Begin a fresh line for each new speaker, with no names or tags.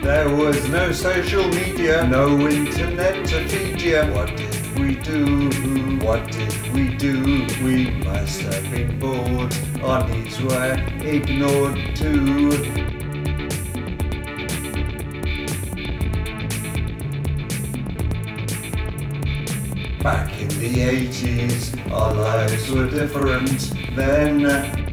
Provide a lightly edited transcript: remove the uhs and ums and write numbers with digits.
There was no social media, no internet to feed you. What did we do? What did we do? We must have been bored. Our needs were ignored too. Back in the 80s, our lives were different then.